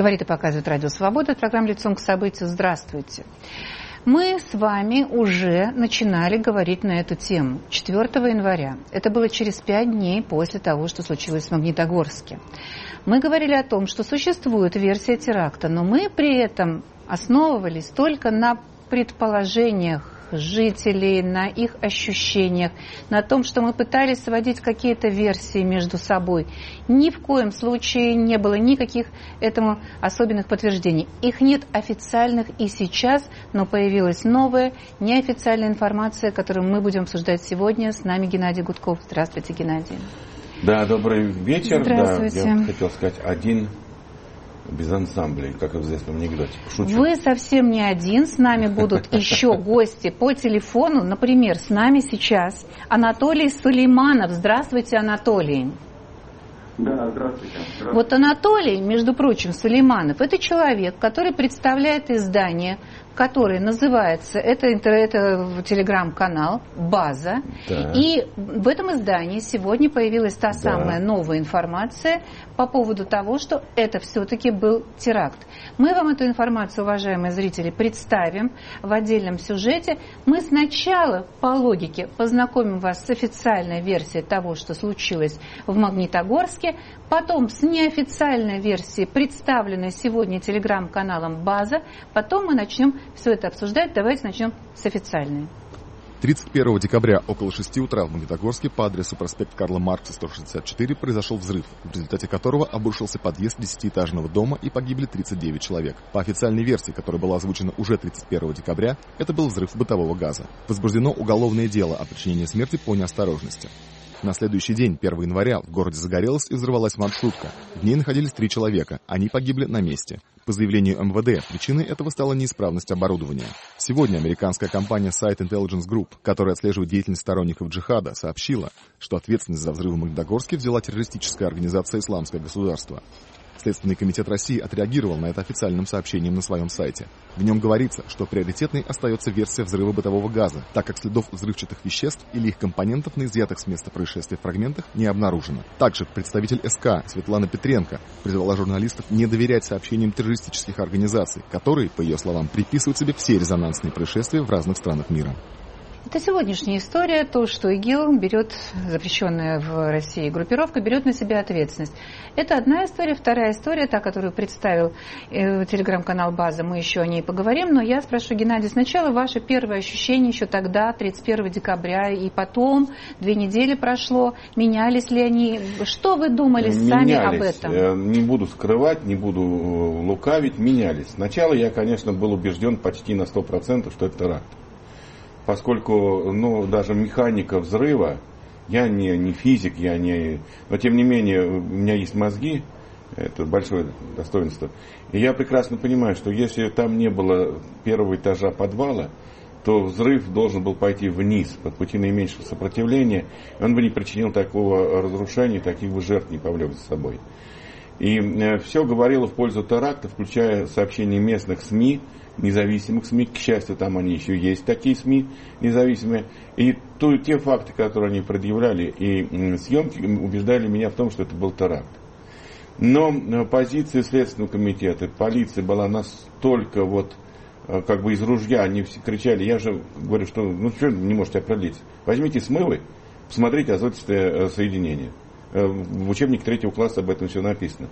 Говорит и показывает Радио Свобода, программа «Лицом к событию». Здравствуйте. Мы с вами уже начинали говорить на эту тему 4 января. Это было через 5 дней после того, что случилось в Магнитогорске. Мы говорили о том, что существует версия теракта, но мы при этом основывались только на предположениях жителей, на их ощущениях, на том, что мы пытались сводить какие-то версии между собой. Ни в коем случае не было никаких этому особенных подтверждений. Их нет официальных и сейчас, но появилась новая неофициальная информация, которую мы будем обсуждать сегодня. С нами Геннадий Гудков. Здравствуйте, Геннадий. Да, добрый вечер. Здравствуйте. Да, я хотел сказать один без ансамбля, как в известном анекдоте. Шучу. Вы совсем не один, с нами будут еще гости по телефону. Например, с нами сейчас Анатолий Сулейманов. Здравствуйте, Анатолий. Да, здравствуйте. Вот Анатолий, между прочим, Сулейманов, это человек, который представляет издание, которое называется, это телеграм-канал «База». Да. И в этом издании сегодня появилась та самая новая информация по поводу того, что это все-таки был теракт. Мы вам эту информацию, уважаемые зрители, представим в отдельном сюжете. Мы сначала, по логике, познакомим вас с официальной версией того, что случилось в Магнитогорске, потом с неофициальной версией, представленной сегодня телеграм-каналом «База», потом мы начнем все это обсуждать. Давайте начнем с официальной. 31 декабря около 6 утра в Магнитогорске по адресу проспект Карла Маркса, 164, произошел взрыв, в результате которого обрушился подъезд 10-этажного дома и погибли 39 человек. По официальной версии, которая была озвучена уже 31 декабря, это был взрыв бытового газа. Возбуждено уголовное дело о причинении смерти по неосторожности. На следующий день, 1 января, в городе загорелась и взорвалась маршрутка. В ней находились 3 человека, они погибли на месте. По заявлению МВД, причиной этого стала неисправность оборудования. Сегодня американская компания Site Intelligence Group, которая отслеживает деятельность сторонников джихада, сообщила, что ответственность за взрыв в Магнитогорске взяла террористическая организация «Исламское государство». Следственный комитет России отреагировал на это официальным сообщением на своем сайте. В нем говорится, что приоритетной остается версия взрыва бытового газа, так как следов взрывчатых веществ или их компонентов на изъятых с места происшествия фрагментах не обнаружено. Также представитель СК Светлана Петренко призвала журналистов не доверять сообщениям террористических организаций, которые, по ее словам, приписывают себе все резонансные происшествия в разных странах мира. Это сегодняшняя история, то, что ИГИЛ берет, запрещенная в России группировка, берет на себя ответственность. Это одна история. Вторая история, та, которую представил телеграм-канал «База», мы еще о ней поговорим, но я спрошу, Геннадий, сначала ваше первое ощущение еще тогда, 31 декабря, и потом 2 недели прошло, менялись ли они? Что вы думали сами об этом? Не буду скрывать, не буду лукавить, менялись. Сначала я, конечно, был убежден почти на 100%, что это теракт. Поскольку, даже механика взрыва, я не физик, но тем не менее у меня есть мозги, это большое достоинство. И я прекрасно понимаю, что если там не было первого этажа подвала, то взрыв должен был пойти вниз, по пути наименьшего сопротивления, и он бы не причинил такого разрушения, таких бы жертв не повлек за собой. И все говорило в пользу теракта, включая сообщения местных СМИ, независимых СМИ. К счастью, там они еще есть, такие СМИ независимые. И те факты, которые они предъявляли, и съемки убеждали меня в том, что это был теракт. Но позиция Следственного комитета, полиции была настолько из ружья, они все кричали. Я же говорю, что что не можете определиться. Возьмите смывы, посмотрите азотистое соединение. В учебнике 3 класса об этом все написано.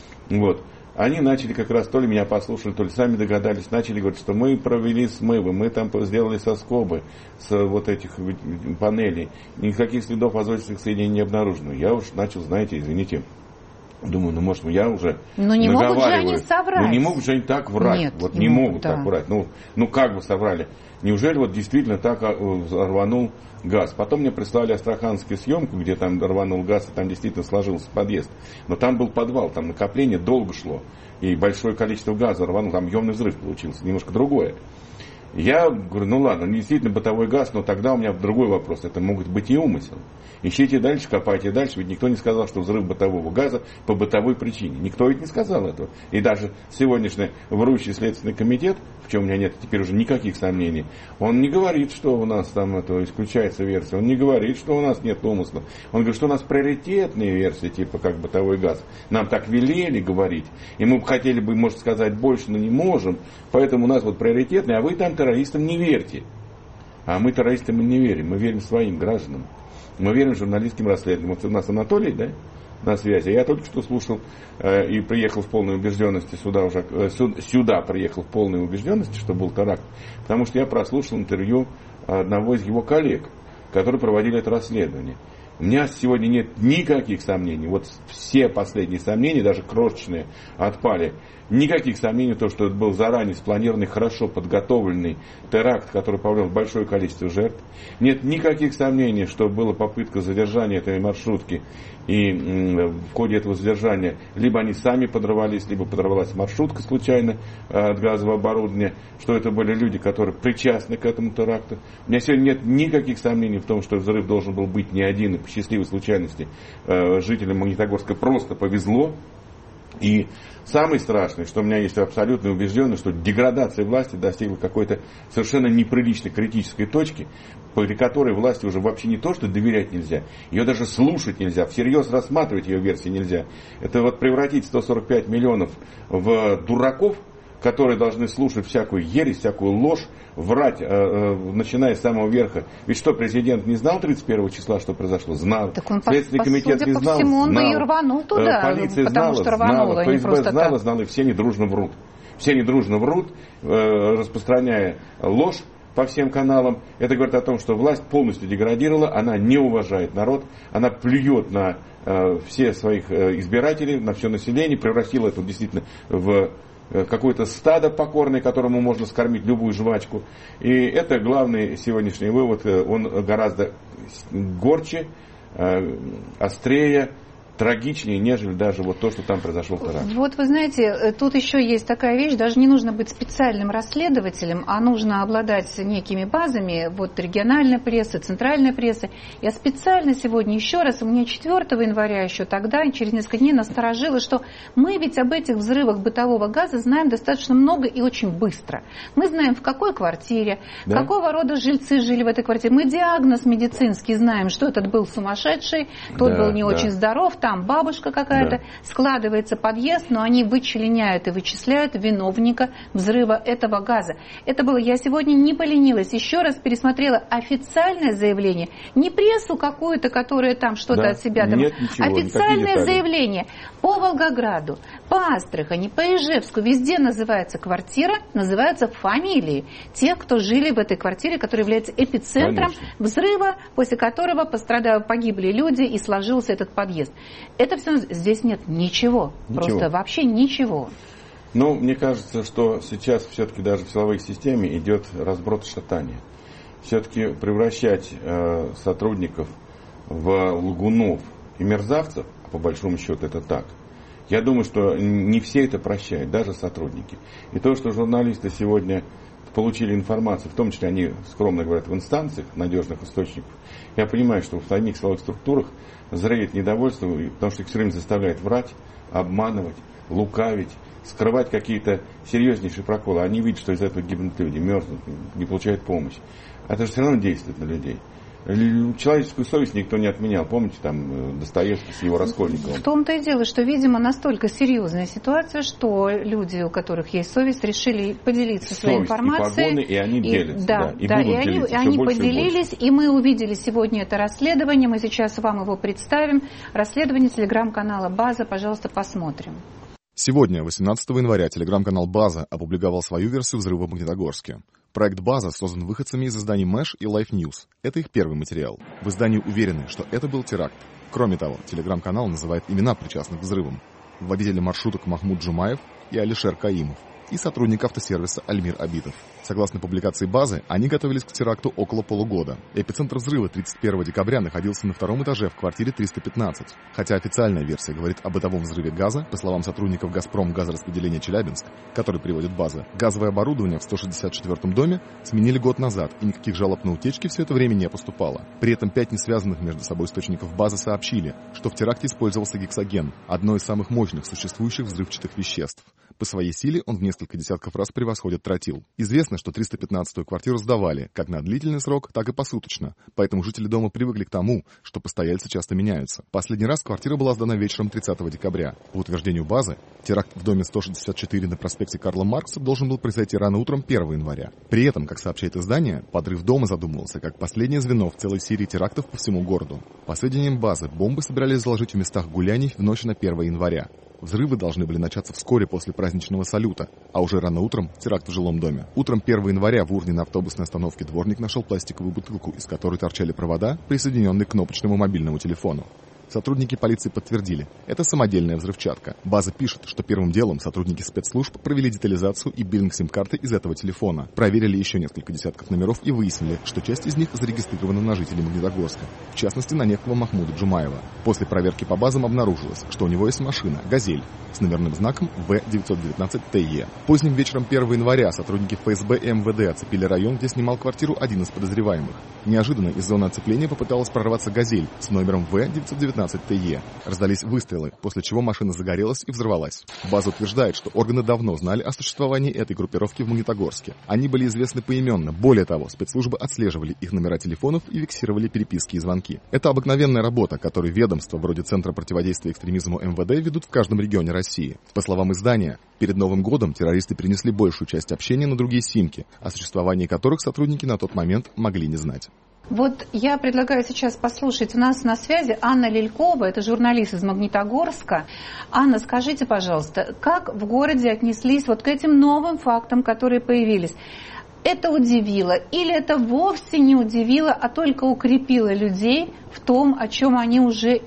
Они начали как раз, то ли меня послушали, то ли сами догадались, начали говорить, что мы провели смывы, мы там сделали соскобы с этих панелей, никаких следов азотистых соединений не обнаружено. Я уж начал, извините, думаю, может, я уже не могут же они соврать. Не могут же они так врать. Нет, не могут так врать. Как бы соврали? Неужели действительно так рванул газ? Потом мне прислали астраханскую съемку, где там рванул газ, и там действительно сложился подъезд. Но там был подвал, там накопление долго шло. И большое количество газа рванул, там объемный взрыв получился, немножко другое. Я говорю, ну ладно, действительно бытовой газ, но тогда у меня другой вопрос. Это могут быть и умысел. Ищите дальше, копайте дальше. Ведь никто не сказал, что взрыв бытового газа по бытовой причине. Никто ведь не сказал этого. И даже сегодняшний врущий Следственный комитет, в чем у меня нет теперь уже никаких сомнений, он не говорит, что у нас там это исключается версия. Он не говорит, что у нас нет умысла. Он говорит, что у нас приоритетные версии, типа как бытовой газ. Нам так велели говорить. И мы хотели бы, может сказать, больше, но не можем. Поэтому у нас вот приоритетные, а вы там террористам не верьте. А мы террористам не верим. Мы верим своим гражданам. Мы верим журналистским расследованиям. Вот у нас Анатолий, да, на связи. Я только что слушал и приехал в полной убежденности сюда приехал в полной убежденности, что был теракт. Потому что я прослушал интервью одного из его коллег, которые проводили это расследование. У меня сегодня нет никаких сомнений. Вот все последние сомнения, даже крошечные, отпали. Никаких сомнений в том, что это был заранее спланированный, хорошо подготовленный теракт, который повлек большое количество жертв. Нет никаких сомнений, что была попытка задержания этой маршрутки. И в ходе этого задержания либо они сами подорвались, либо подорвалась маршрутка случайно от газового оборудования. Что это были люди, которые причастны к этому теракту. У меня сегодня нет никаких сомнений в том, что взрыв должен был быть не один. И по счастливой случайности жителям Магнитогорска просто повезло. И самое страшное, что у меня есть абсолютная убежденность, что деградация власти достигла какой-то совершенно неприличной критической точки, при которой власти уже вообще не то, что доверять нельзя, ее даже слушать нельзя, всерьез рассматривать ее версии нельзя. Это вот превратить 145 миллионов в дураков, которые должны слушать всякую ересь, всякую ложь, врать, начиная с самого верха. Ведь что, президент не знал 31 числа, что произошло? Знал. Так он, Следственный комитет не знал? Всему, он знал. бы и рванул туда, полиция потому знала, что рванула, знала, ФСБ знала, так. и все они дружно врут. Все они дружно врут, распространяя ложь по всем каналам. Это говорит о том, что власть полностью деградировала, она не уважает народ, она плюет на все своих избирателей, на все население, превратила это действительно в какое-то стадо покорное, которому можно скормить любую жвачку. И это главный сегодняшний вывод. Он гораздо горче, острее, трагичнее, нежели даже вот то, что там произошло теракт. Вот вы знаете, тут еще есть такая вещь, даже не нужно быть специальным расследователем, а нужно обладать некими базами, вот региональная пресса, центральная пресса. Я специально сегодня еще раз, у меня 4 января еще тогда, через несколько дней насторожило, что мы ведь об этих взрывах бытового газа знаем достаточно много и очень быстро. Мы знаем, в какой квартире, да? Какого рода жильцы жили в этой квартире. Мы диагноз медицинский знаем, что этот был сумасшедший, тот был не очень здоров, там бабушка какая-то, складывается подъезд, но они вычленяют и вычисляют виновника взрыва этого газа. Это было, я сегодня не поленилась, еще раз пересмотрела официальное заявление, не прессу какую-то, которая там что-то от себя там, официальное заявление по Волгограду, по Астрахани, по Ижевску, везде называется квартира, называются фамилии тех, кто жили в этой квартире, которая является эпицентром взрыва, после которого погибли люди и сложился этот подъезд. Это все, здесь нет ничего. Просто вообще ничего. Ну, мне кажется, что сейчас все-таки даже в силовой системе идет разброд и шатание. Все-таки превращать сотрудников в лгунов и мерзавцев, а по большому счету это так, я думаю, что не все это прощают, даже сотрудники. И то, что журналисты сегодня получили информацию, в том числе они скромно говорят в инстанциях, надежных источников, я понимаю, что в самих силовых структурах зреет недовольство, потому что их все время заставляют врать, обманывать, лукавить, скрывать какие-то серьезнейшие проколы. Они видят, что из этого гибнут люди, мерзнут, не получают помощь. Это же все равно действует на людей. Человеческую совесть никто не отменял. Помните, там Достоевский с его Раскольниковым? В том-то и дело, что, видимо, настолько серьезная ситуация, что люди, у которых есть совесть, решили поделиться своей информацией. И погоны, и они делятся. И они поделились, и мы увидели сегодня это расследование. Мы сейчас вам его представим. Расследование телеграм-канала «База». Пожалуйста, посмотрим. Сегодня, 18 января, телеграм-канал «База» опубликовал свою версию взрыва в Магнитогорске. Проект «База» создан выходцами из изданий Мэш и Life News. Это их первый материал. В издании уверены, что это был теракт. Кроме того, телеграм-канал называет имена причастных к взрывам. Водители маршруток Махмуд Джумаев и Алишер Каимов. и сотрудник автосервиса Альмир Абитов. Согласно публикации базы, они готовились к теракту около полугода. Эпицентр взрыва 31 декабря находился на втором этаже в квартире 315. Хотя официальная версия говорит о бытовом взрыве газа, по словам сотрудников «Газпром» газораспределения Челябинск, который приводит база, газовое оборудование в 164-м доме сменили год назад, и никаких жалоб на утечки все это время не поступало. При этом 5 несвязанных между собой источников базы сообщили, что в теракте использовался гексоген, одно из самых мощных существующих взрывчатых веществ. По своей силе он в несколько десятков раз превосходит тротил. Известно, что 315-ю квартиру сдавали как на длительный срок, так и посуточно, поэтому жители дома привыкли к тому, что постояльцы часто меняются. Последний раз квартира была сдана вечером 30 декабря. По утверждению базы, теракт в доме 164 на проспекте Карла Маркса должен был произойти рано утром 1 января. При этом, как сообщает издание, подрыв дома задумывался как последнее звено в целой серии терактов по всему городу. По сведениям базы, бомбы собирались заложить в местах гуляний в ночь на 1 января. Взрывы должны были начаться вскоре после праздничного салюта, а уже рано утром теракт в жилом доме. Утром 1 января в урне на автобусной остановке дворник нашел пластиковую бутылку, из которой торчали провода, присоединенные к кнопочному мобильному телефону. Сотрудники полиции подтвердили, это самодельная взрывчатка. База пишет, что первым делом сотрудники спецслужб провели детализацию и биллинг сим-карты из этого телефона. Проверили еще несколько десятков номеров и выяснили, что часть из них зарегистрирована на жителей Магнитогорска, в частности на некого Махмуда Джумаева. После проверки по базам обнаружилось, что у него есть машина «Газель» с номерным знаком В-919ТЕ. Поздним вечером 1 января сотрудники ФСБ и МВД оцепили район, где снимал квартиру один из подозреваемых. Неожиданно из зоны оцепления попыталась прорваться «Газель» с номером В-919ТЕ. Раздались выстрелы, после чего машина загорелась и взорвалась. База утверждает, что органы давно знали о существовании этой группировки в Магнитогорске. Они были известны поименно. Более того, спецслужбы отслеживали их номера телефонов и фиксировали переписки и звонки. Это обыкновенная работа, которую ведомства вроде Центра противодействия экстремизму МВД ведут в каждом регионе России. По словам издания, перед Новым годом террористы перенесли большую часть общения на другие симки, о существовании которых сотрудники на тот момент могли не знать. Вот я предлагаю сейчас послушать. У нас на связи Анна Лелькова, это журналист из Магнитогорска. Анна, скажите, пожалуйста, как в городе отнеслись вот к этим новым фактам, которые появились? Это удивило или это вовсе не удивило, а только укрепило людей в том, о чем они уже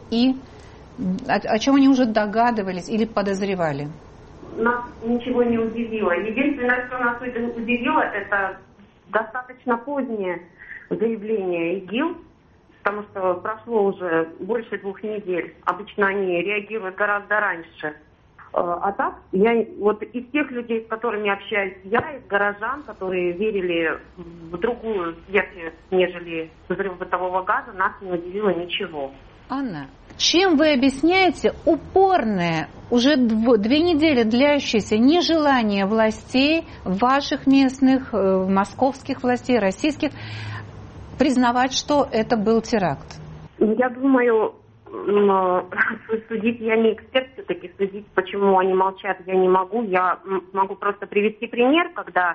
догадывались или подозревали? Нас ничего не удивило. Единственное, что нас удивило, это достаточно позднее заявление ИГИЛ, потому что прошло уже больше 2 недель. Обычно они реагируют гораздо раньше. А так, я вот из тех людей, с которыми общаюсь я, из горожан, которые верили в другую версию, нежели взрыв бытового газа, нас не удивило ничего. Анна, чем вы объясняете упорное, уже 2 недели длящееся нежелание властей, ваших местных, московских властей, российских, признавать, что это был теракт? Я думаю, судить я не эксперт, все-таки судить, почему они молчат, я не могу. Я могу просто привести пример, когда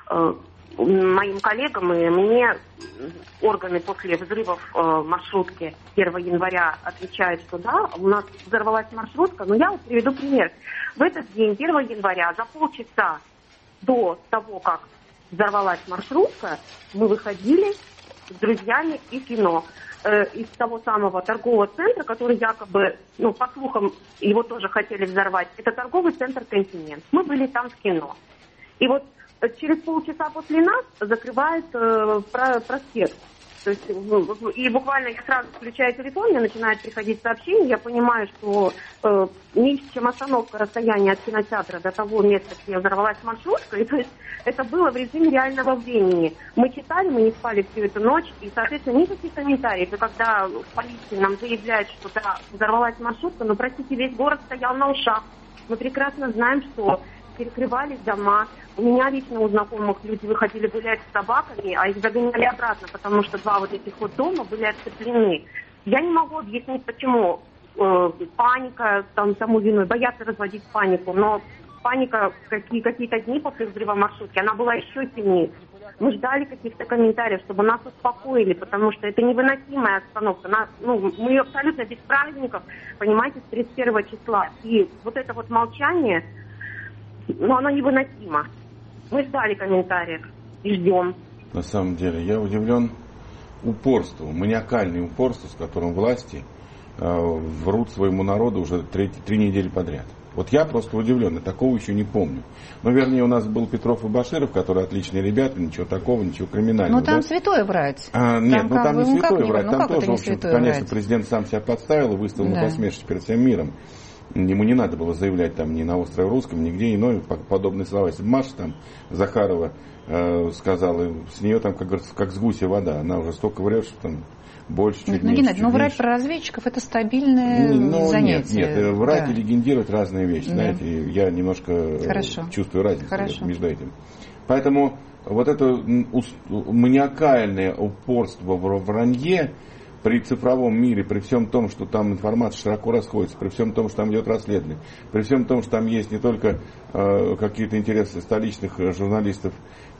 моим коллегам и мне органы после взрывов маршрутки 1 января отвечают, что да, у нас взорвалась маршрутка. Но я вот приведу пример. В этот день, 1 января, за полчаса до того, как взорвалась маршрутка, мы выходили с друзьями и кино из того самого торгового центра, который якобы, по слухам, его тоже хотели взорвать. Это торговый центр «Континент». Мы были там в кино. И вот через полчаса после нас закрывают проспект. То есть, и буквально я сразу включаю телефон, мне начинают приходить сообщения, я понимаю, что меньше, чем остановка расстояния от кинотеатра до того места, где взорвалась маршрутка, и то есть это было в режиме реального времени. Мы читали, мы не спали всю эту ночь, и, соответственно, никаких комментариев. И когда в полиции нам заявляют, что да, взорвалась маршрутка, но, простите, весь город стоял на ушах. Мы прекрасно знаем, что перекрывались дома. У меня лично у знакомых люди выходили гулять с собаками, а их загоняли обратно, потому что 2 вот этих вот дома были отцеплены. Я не могу объяснить, почему паника, тому виной, боятся разводить панику, но паника какие-то дни после взрыва маршрутки, она была еще сильнее. Мы ждали каких-то комментариев, чтобы нас успокоили, потому что это невыносимая обстановка. Мы абсолютно без праздников, понимаете, с 31 числа. И вот это вот молчание, оно невыносимо. Мы ждали комментариев и ждем. На самом деле, я удивлен упорству, маниакальное упорство, с которым власти врут своему народу уже 3 недели подряд. Вот я просто удивлен, я такого еще не помню. Но, вернее, у нас был Петров и Баширов, которые отличные ребята, ничего такого, ничего криминального. Ну, там святое врать. Нет, там не святое врать. Там тоже, в общем, конечно, врать? Президент сам себя подставил и выставил на посмешище перед всем миром. Ему не надо было заявлять там ни на острове Русском, нигде иной подобные слова. Если бы Маша там Захарова сказала, с нее там, как говорится, как с гуся вода. Она уже столько врет, что там больше, чуть меньше. Геннадий, но врать про разведчиков это стабильное занятие. Нет, врать и легендировать разные вещи. Знаете, я немножко чувствую разницу между этим. Поэтому вот это маниакальное упорство в вранье при цифровом мире, при всем том, что там информация широко расходится, при всем том, что там идет расследование, при всем том, что там есть не только какие-то интересы столичных журналистов,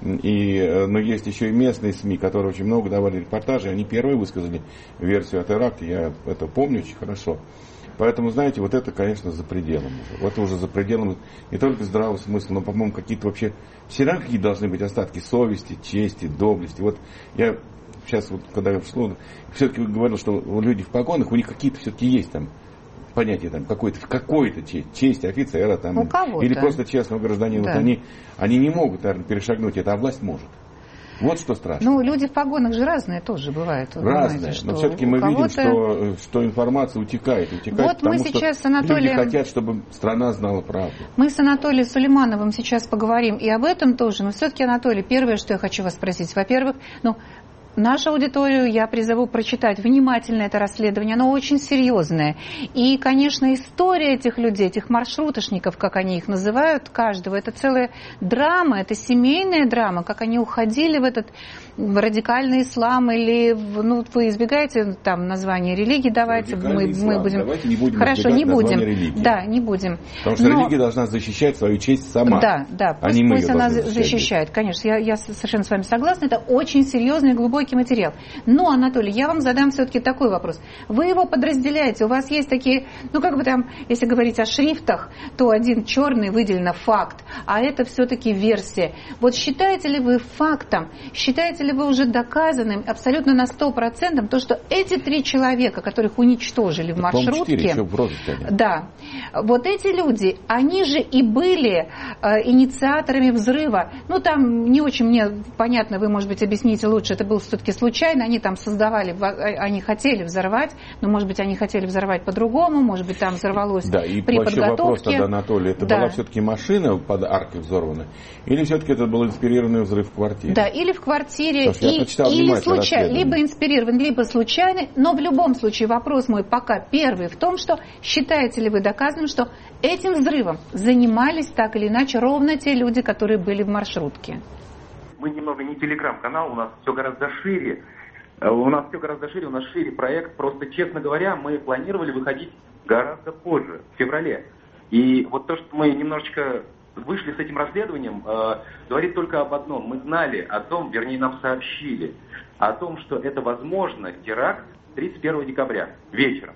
но есть еще и местные СМИ, которые очень много давали репортажей, они первые высказали версию о теракте, я это помню очень хорошо. Поэтому, знаете, вот это, конечно, за пределом уже. Вот уже за пределом не только здравого смысла, но, по-моему, какие-то вообще всегда какие должны быть остатки совести, чести, доблести. Вот я сейчас, вот, когда я вшло, все-таки говорил, что люди в погонах, у них какие-то все-таки есть там понятие там какой-то честь офицера там, или просто честного гражданина. Да. Вот они не могут, наверное, перешагнуть это, а власть может. Вот что страшно. Ну, люди в погонах же разные тоже бывают. Разные, но все-таки мы видим, что информация утекает. Вот мы сейчас с Анатолием... Люди хотят, чтобы страна знала правду. Мы с Анатолием Сулеймановым сейчас поговорим и об этом тоже, но все-таки, Анатолий, первое, что я хочу вас спросить. Во-первых, нашу аудиторию я призову прочитать внимательно это расследование, оно очень серьезное. И, конечно, история этих людей, этих маршруточников, как они их называют, каждого, это целая драма, это семейная драма, как они уходили в этот радикальный ислам или, вы избегаете там название религии, давайте мы будем... Давайте не будем Хорошо, не будем. Да, не будем. Потому что религия должна защищать свою честь сама. Да, пусть она защищает. Конечно, я совершенно с вами согласна, это очень серьезный, глубокий материал. Но, Анатолий, я вам задам все-таки такой вопрос. Вы его подразделяете, у вас есть такие, если говорить о шрифтах, то один черный выделено факт, а это все-таки версия. Вот считаете ли вы фактом, считаете ли вы уже доказанным абсолютно на 100% то, что эти 3 человека, которых уничтожили в маршрутке, да, вот эти люди, они же и были инициаторами взрыва. Там не очень мне понятно, вы, может быть, объясните лучше, это был все-таки случайно, они там создавали, они хотели взорвать, но, может быть, они хотели взорвать по-другому, может быть, там взорвалось при подготовке. Вопрос тогда, Анатолий, это была все-таки машина под аркой взорвана, или все-таки это был инспирированный взрыв в квартире? Да, или в квартире, или случайно, либо инспирирован, либо случайный, но в любом случае вопрос мой пока первый в том, что считаете ли вы доказанным, что этим взрывом занимались так или иначе ровно те люди, которые были в маршрутке? Мы немного не телеграм-канал, у нас все гораздо шире. У нас шире проект. Просто, честно говоря, мы планировали выходить гораздо позже, в феврале. И вот то, что мы немножечко вышли с этим расследованием, говорит только об одном. Мы знали о том, вернее, нам сообщили о том, что это возможно теракт 31 декабря вечером.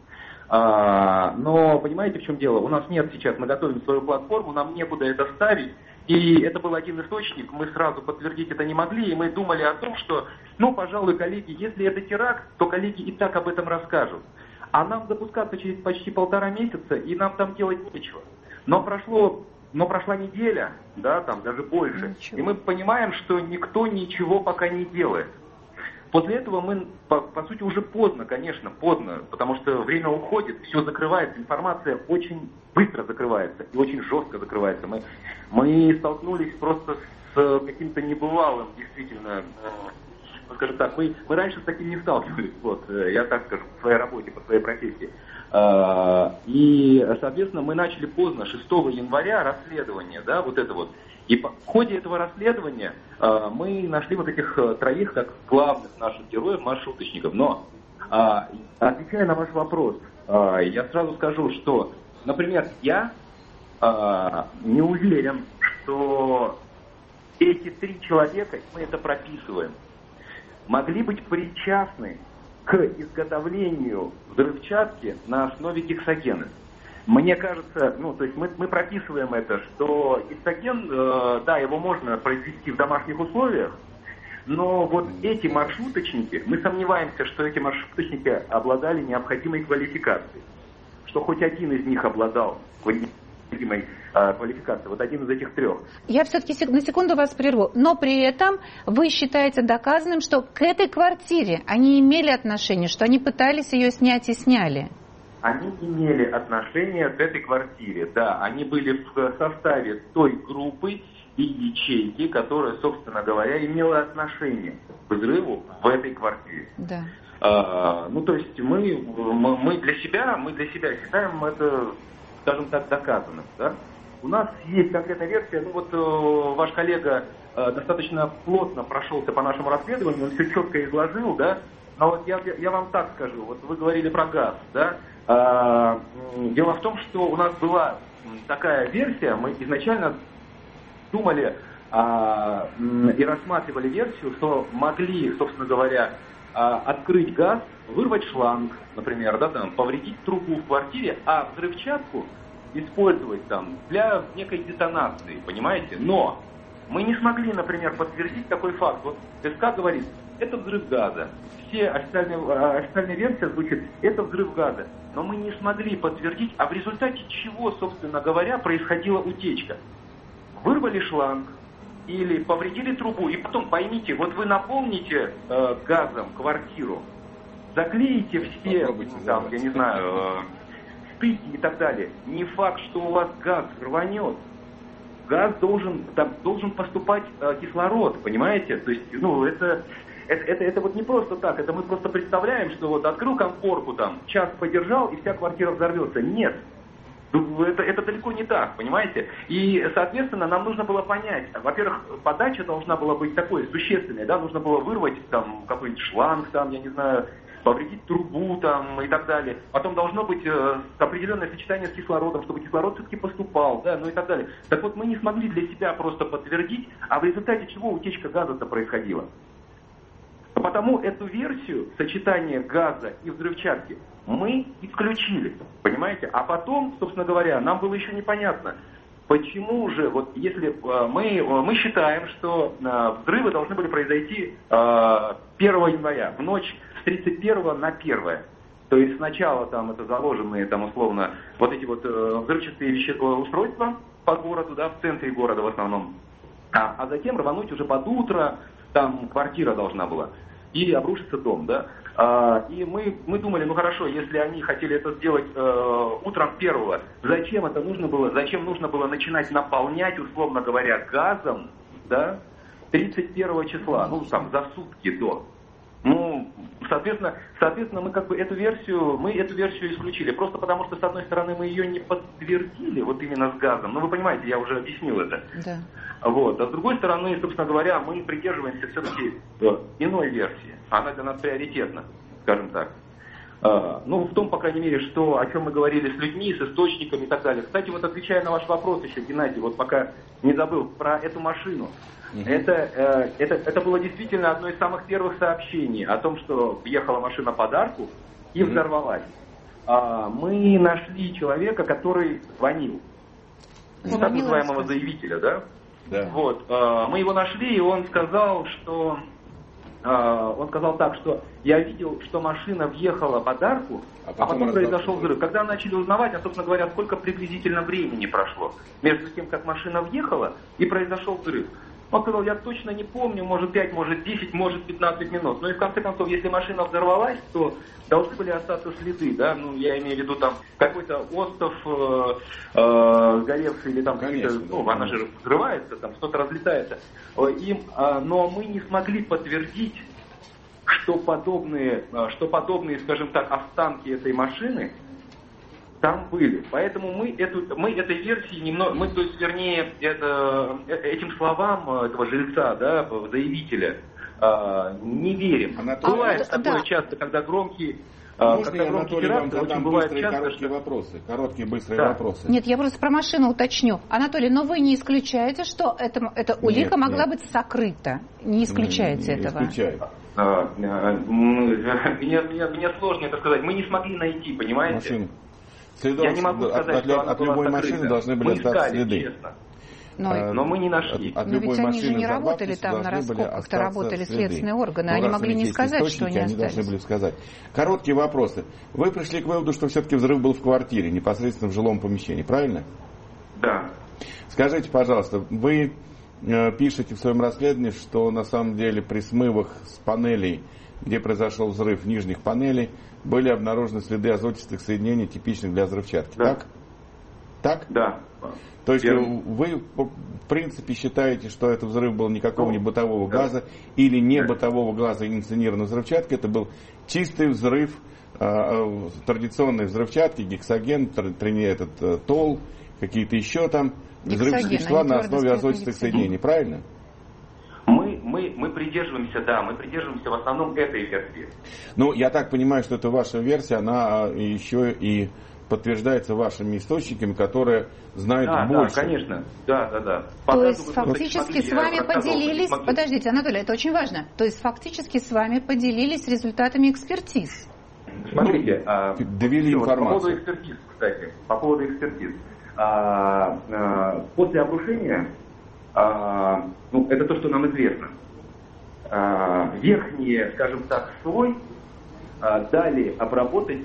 Но понимаете, в чем дело? У нас нет сейчас, мы готовим свою платформу, нам некуда это ставить. И это был один источник, мы сразу подтвердить это не могли, и мы думали о том, что, пожалуй, коллеги, если это теракт, то коллеги и так об этом расскажут. А нам запускаться через почти 1,5 месяца, и нам там делать нечего. Но прошла неделя, да, там даже больше, и мы понимаем, что никто ничего пока не делает. После этого мы, по сути, уже поздно, потому что время уходит, все закрывается, информация очень быстро закрывается и очень жестко закрывается. Мы столкнулись просто с каким-то небывалым, действительно, скажем так, мы раньше с таким не сталкивались, я так скажу, по своей работе, по своей профессии. И, соответственно, мы начали поздно, 6 января расследование, да, И в ходе этого расследования мы нашли вот этих 3 как главных наших героев, маршруточников. Но, отвечая на ваш вопрос, я сразу скажу, что, например, я не уверен, что эти 3 человека, мы это прописываем, могли быть причастны к изготовлению взрывчатки на основе гексогена. Мне кажется, мы прописываем это, что гексоген, да, его можно произвести в домашних условиях, но вот эти маршруточники, мы сомневаемся, что эти маршруточники обладали необходимой квалификацией, что хоть один из них обладал квалификации. Вот один из этих трех. Я все-таки на секунду вас прерву. Но при этом вы считаете доказанным, что к этой квартире они имели отношение, что они пытались ее снять и сняли? Они имели отношение к этой квартире, да. Они были в составе той группы и ячейки, которая, собственно говоря, имела отношение к взрыву в этой квартире. Да. Ну, то есть мы для себя считаем это, скажем так, доказанным, да. У нас есть конкретная версия, ну вот ваш коллега достаточно плотно прошелся по нашему расследованию, он все четко изложил, да, но вот я вам так скажу, вот вы говорили про газ, да, дело в том, что у нас была такая версия, мы изначально думали и рассматривали версию, что могли, собственно говоря, открыть газ, вырвать шланг, например, да, там, повредить трубу в квартире, а взрывчатку использовать там для некой детонации, понимаете? Но мы не смогли, например, подтвердить такой факт. Вот СК говорит, это взрыв газа. Все официальные версии звучат, это взрыв газа. Но мы не смогли подтвердить, а в результате чего, собственно говоря, происходила утечка. Вырвали шланг или повредили трубу, и потом поймите, вот вы наполните газом квартиру, заклеите все, там, я не знаю, стыки и так далее. Не факт, что у вас газ рванет. Газ должен поступать кислород, понимаете? То есть, ну, это вот не просто так. Это мы просто представляем, что вот открыл конфорку, там, час подержал, и вся квартира взорвется. Нет. Это далеко не так, понимаете? И, соответственно, нам нужно было понять, во-первых, подача должна была быть такой существенной, да, нужно было вырвать там какой-нибудь шланг, там, я не знаю, повредить трубу там и так далее. Потом должно быть определенное сочетание с кислородом, чтобы кислород все-таки поступал, да, ну и так далее. Так вот, мы не смогли для себя просто подтвердить, а в результате чего утечка газа-то происходила. Потому эту версию сочетания газа и взрывчатки мы исключили, понимаете? А потом, собственно говоря, нам было еще непонятно, почему же, вот если мы считаем, что взрывы должны были произойти 1 января, в ночь с 31 на 1. То есть сначала там это заложенные там условно вот эти вот взрывчатые устройства по городу, да, в центре города в основном, а затем рвануть уже под утро, там квартира должна была, и обрушится дом, да. И мы думали, ну хорошо, если они хотели это сделать утром 1, зачем это нужно было? Зачем нужно было начинать наполнять, условно говоря, газом, да, 31 числа, ну там за сутки до. Ну, соответственно, мы как бы эту версию исключили. Просто потому, что, с одной стороны, мы ее не подтвердили, вот именно с газом. Ну, вы понимаете, я уже объяснил это. Да. Вот. А с другой стороны, собственно говоря, мы придерживаемся все-таки иной версии. Она для нас приоритетна, скажем так. Ну, в том, по крайней мере, что, о чем мы говорили с людьми, с источниками и так далее. Кстати, вот отвечая на ваш вопрос еще, Геннадий, вот пока не забыл, про эту машину. Это было действительно одно из самых первых сообщений о том, что ехала машина подарку и взорвалась. Мы нашли человека, который звонил. Так называемого заявителя, да? Да. Вот. Мы его нашли, и он сказал, что... Он сказал так, что я видел, что машина въехала подарку, а потом произошел взрыв. Когда начали узнавать, собственно говоря, сколько приблизительно времени прошло между тем, как машина въехала и произошел взрыв. Он сказал, я точно не помню, может 5, может 10, может 15 минут. Но и в конце концов, если машина взорвалась, то должны были остаться следы, да, ну я имею в виду там какой-то остов сгоревший или там какие-то, ну она же взрывается, там что-то разлетается. Но мы не смогли подтвердить, что подобные, скажем так, останки этой машины там были. Поэтому мы этой версии немного, то есть, вернее, этим словам этого жильца, да, заявителя, не верим. Бывает такое часто, когда громкие... Можно я, Анатолий, вам задам быстрые короткие быстрые вопросы? Нет, я просто про машину уточню. Анатолий, но вы не исключаете, что эта улика могла быть сокрыта? Не исключаете этого? Не исключаю. Мне сложно это сказать. Мы не смогли найти, понимаете? Машину. Я не могу сказать, от любой машины должны были остаться следы. Честно. Но мы не нашли. Но ведь они же не работали там на раскопках-то, работали следственные органы. Они могли не сказать, что они остались. Должны были сказать. Короткие вопросы. Вы пришли к выводу, что все-таки взрыв был в квартире, непосредственно в жилом помещении, правильно? Да. Скажите, пожалуйста, вы пишете в своем расследовании, что на самом деле при смывах с панелей, где произошел взрыв нижних панелей, были обнаружены следы азотистых соединений, типичных для взрывчатки. Да. Так? Так? Да. То есть Верно. вы, в принципе, считаете, что это взрыв был не какого-нибудь бытового газа или не бытового газа инициированной взрывчаткой, это был чистый взрыв традиционной взрывчатки, гексоген, тол, какие-то еще там, взрыв вещества на основе азотистых соединений, правильно? Мы придерживаемся, да, мы придерживаемся в основном этой версии. Ну, я так понимаю, что это ваша версия, она еще и подтверждается вашими источниками, которые знают больше. Да, конечно. Да. То есть фактически с вами поделились... Подождите, Анатолий, это очень важно. То есть фактически с вами поделились результатами экспертиз. Смотрите, довели информацию. По поводу экспертиз. После обрушения, это то, что нам известно, верхний, скажем так, слой дали обработать,